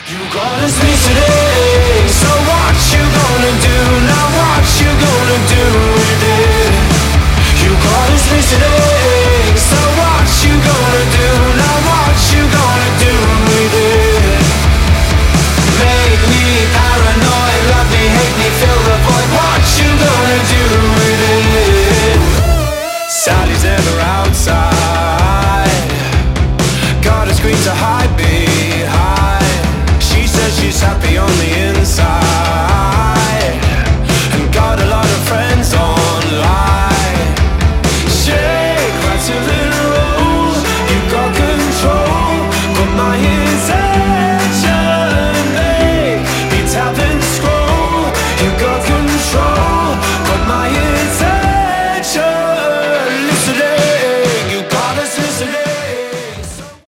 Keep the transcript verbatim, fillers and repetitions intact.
You got us listening, so what you gonna do? Now what you gonna do with it? You got us listening, so what you gonna do? Now what you gonna do with it? Make me paranoid, love me, hate me, fill the void. What you gonna do with it? Sally's never outside, got a screen to hide behind. She says she's happy on the inside, and got a lot of friends online. Shake, rattle and roll, you got control, but my